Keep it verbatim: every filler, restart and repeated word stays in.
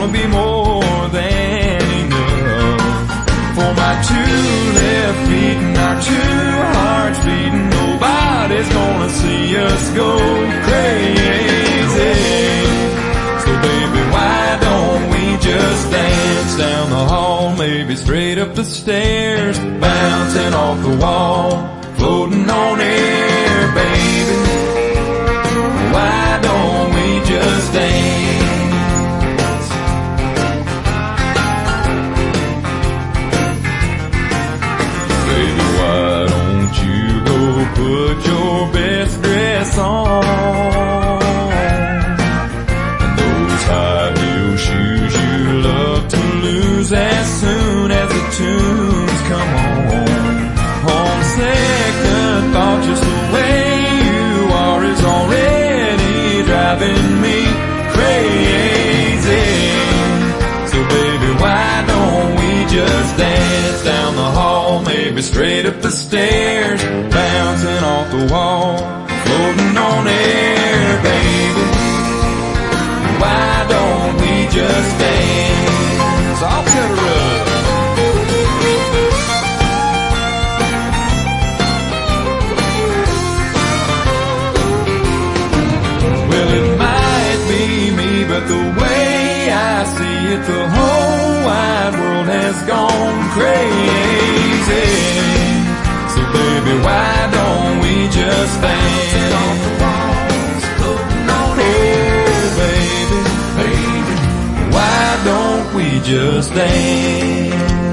gonna be more than enough. For my two left feet and our two hearts beating, nobody's gonna see us go crazy. So baby, why don't we just dance down the hall, maybe straight up the stairs, bouncing off the wall, floating on air, baby. Why don't we just dance? Baby, why don't you go put your best dress on, and those high heel shoes you love to lose as soon as the tunes come on. On second thought, just the way you are is already driving me crazy. So baby, why don't we just dance down the hall, maybe straight up the stairs, bouncing off the wall, floating on air, baby. Why don't we just dance? I'll get her up. Well, it might be me, but the way I see it, the whole wide world has gone crazy. So baby, why don't we just dance? Oh baby, baby, why don't we just dance?